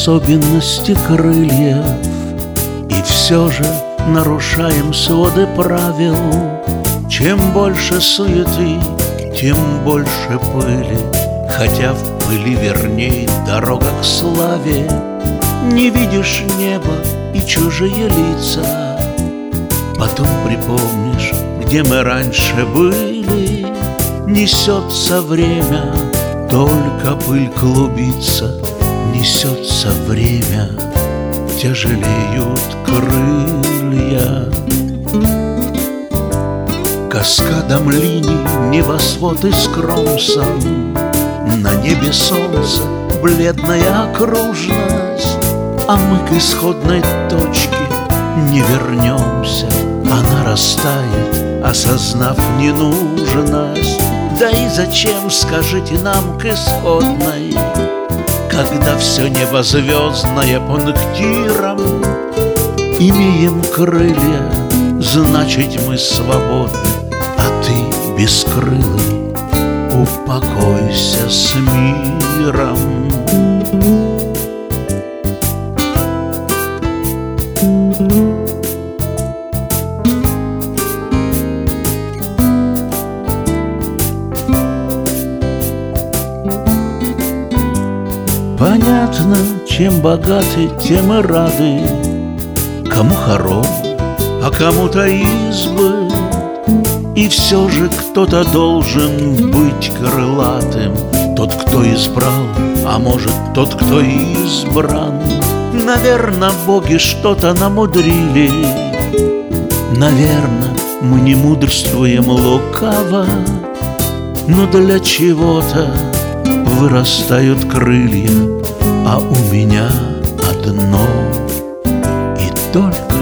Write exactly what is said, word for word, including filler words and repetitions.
особенности крыльев, и все же нарушаем своды правил. Чем больше суеты, тем больше пыли, хотя в пыли верней дорога к славе. Не видишь неба и чужие лица, потом припомнишь, где мы раньше были. Несется время, только пыль клубится, несется время, тяжелеют крылья. Каскадом линий небосвод искромсан, на небе солнце бледная окружность, а мы к исходной точке не вернемся. Она растает, осознав ненужность. Да и зачем, скажите нам, к исходной, когда все небо звездное пунктиром? Имеем крылья, значит мы свободны, а ты бескрылый, упокойся с миром. Понятно, чем богаты, тем и рады, кому хором, а кому-то избы. И все же кто-то должен быть крылатым, тот, кто избрал, а может, тот, кто избран. Наверно, боги что-то намудрили, наверно, мы не мудрствуем лукаво, но для чего-то вырастают крылья, а у меня одно и только